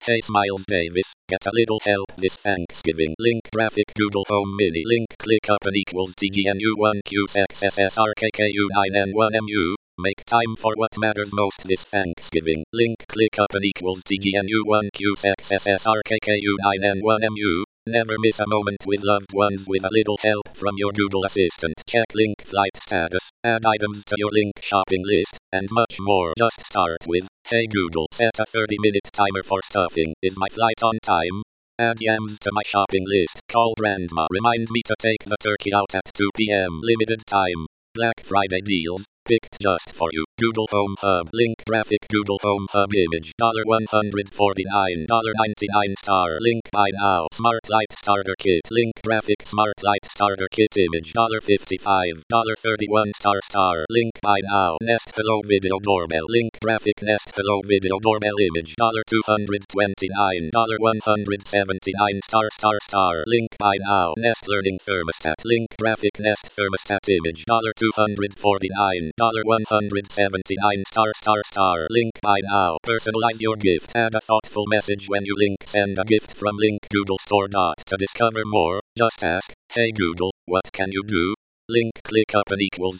Hey Miles Davis, get a little help this Thanksgiving. Link graphic Google Home Mini. Link click up and equals TGNU1QXSSRKKU9N1MU. Make time for what matters most this Thanksgiving. Link click up and equals TGNU1QXSSRKKU9N1MU. Never miss a moment with loved ones with a little help from your Google Assistant. Check link flight status, add items to your link shopping list, and much more. Just start with, hey Google, set a 30-minute timer for stuffing. Is my flight on time? Add yams to my shopping list. Call grandma. Remind me to take the turkey out at 2 p.m. Limited time. Black Friday deals. Picked just for you. Google Home Hub. Link graphic Google Home Hub image. $149.99 star. Link buy now. Smart Light Starter Kit. Link graphic Smart Light Starter Kit image. $55. $31 star. Link buy now. Nest Hello Video Doorbell. Link graphic Nest Hello Video Doorbell image. $229. $179 star. Link buy now. Nest Learning Thermostat. Link graphic Nest Thermostat image. $249. $179 star. Link buy now. Personalize your gift. Add a thoughtful message when you link send a gift from link Google Store. To discover more, just ask, hey Google, what can you do? Link click up and equals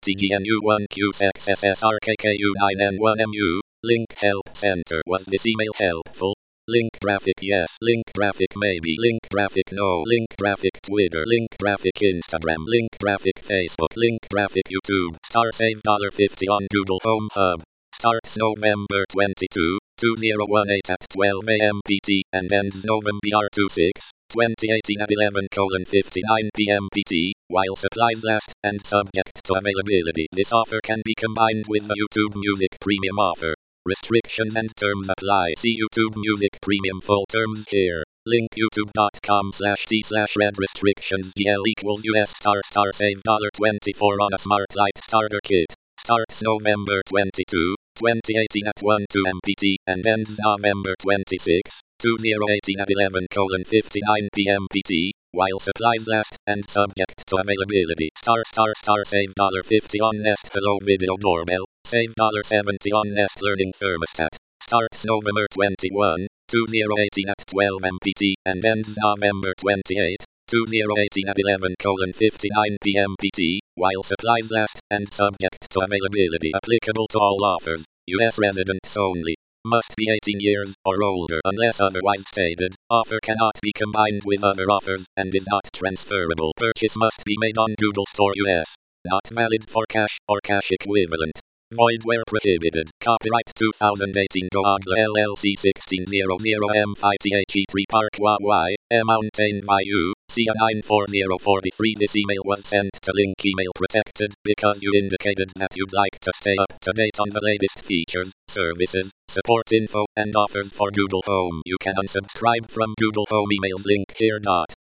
TGNU1QXSSRKKU9N1MU. Link help center. Was this email helpful? Link graphic yes. Link graphic maybe. Link graphic no. Link graphic Twitter. Link graphic Instagram. Link graphic Facebook. Link graphic YouTube. Star save $50 on Google Home Hub. Starts November 22, 2018 at 12 a.m. PT and ends November 26, 2018 at 11:59 p.m. PT, while supplies last and subject to availability. This offer can be combined with the YouTube Music Premium offer. Restrictions and terms apply. See YouTube Music Premium full terms here. Link youtube.com/t/red restrictions GL equals US star save $24 on a Smart Light Starter Kit. Starts November 22, 2018 at 1:02 MPT and ends November 26, 2018 at 11:59 p.m. PT, while supplies last and subject to availability. Star save $50 on Nest Hello Video Doorbell. Save $70 on Nest Learning Thermostat. Starts November 21, 2018 at 12 MPT and ends November 28, 2018 at 11:59 p.m. PT, while supplies last and subject to availability. Applicable to all offers. U.S. residents only. Must be 18 years or older unless otherwise stated. Offer cannot be combined with other offers and is not transferable. Purchase must be made on Google Store US. Not valid for cash or cash equivalent. Void where prohibited. Copyright 2018 Googla LLC 1600M5THE3 Park Y, Mountain View, CIA 94043. This email was sent to link email protected because you indicated that you'd like to stay up to date on the latest features, services, support info, and offers for Google Home. You can unsubscribe from Google Home emails link here.